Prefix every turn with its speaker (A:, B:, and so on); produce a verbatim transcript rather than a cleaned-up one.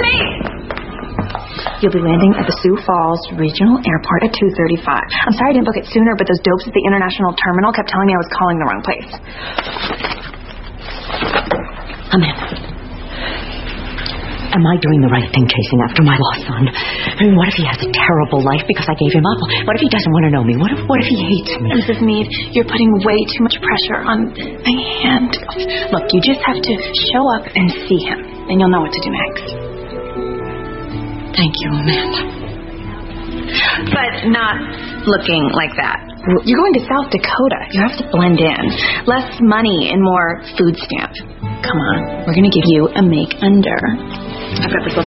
A: You'll be landing at the Sioux Falls Regional Airport at two thirty-five. I'm sorry I didn't book it sooner, but those dopes at the International Terminal kept telling me I was calling the wrong place.
B: Amanda, am I doing the right thing chasing after my lost son? I mean, what if he has a terrible life because I gave him up? What if he doesn't want to know me? What if, what if he hates me?
A: Missus Meade, you're putting way too much pressure on my hand. Look, you just have to show up and see him, and you'll know what to do next.
B: Thank you, Amanda.
A: But not looking like that. You're going to South Dakota. You have to blend in. Less money and more food stamp. Come on. We're going to give you a make under. I've got this little